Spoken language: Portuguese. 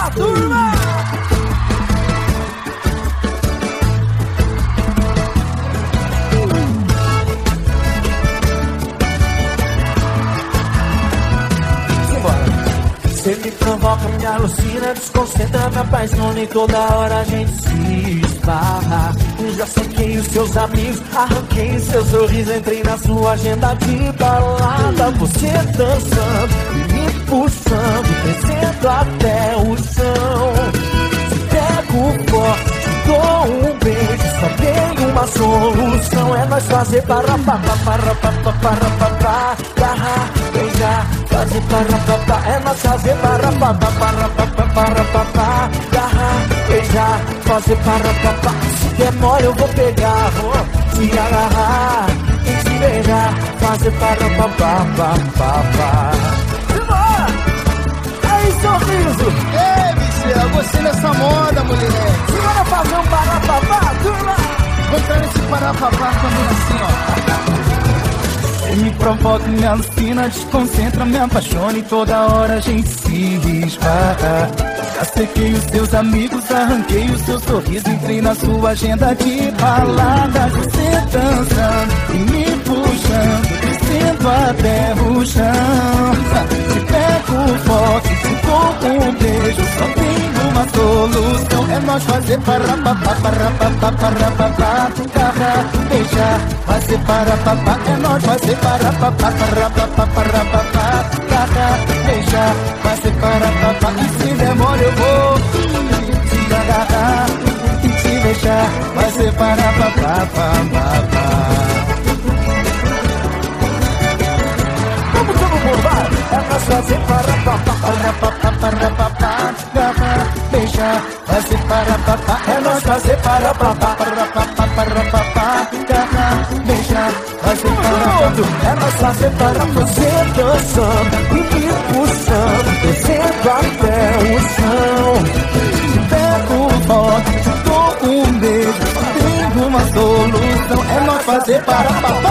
papá, turma! Você me provoca, me alucina, desconcentra, me apaixona e toda hora a gente se esbarra. Eu já saquei os seus amigos, arranquei seu sorriso, entrei na sua agenda de balada. Você dançando e me puxando, descendo até o chão. Te pego forte, te dou um beijo, só tem uma solução. É nós fazer para beijar, fazer para é nós fazer para beijar, fazer para se der mole eu vou pegar, vou te agarrar e te beijar, fazer para aí, sorriso. Ei, Michel, gostei dessa moda, mulher. Bora fazer um parapapá, turma. Vou entrar nesse parapapá também assim, ó. Me provoca, me alucina, desconcentra, me apaixona e toda hora a gente se esbarra. Já sequei os seus amigos, arranquei o seu sorriso, entrei na sua agenda de balada. Você dançando e me puxando, descendo até o chão. Te pego forte, te dou um beijo, só tem uma solução. É nós fazer beijar, fazer é nós fazer beijar, fazer e se demora eu vou te agarrar e te beijar, fazer Vamos por vai, é nós fazer beijar, fazer é nós fazer beijar, fazer é nós fazer para você dançando e me puxando, descendo até o chão. Te pego forte, te dou um beijo, tem uma solução. É nós fazer para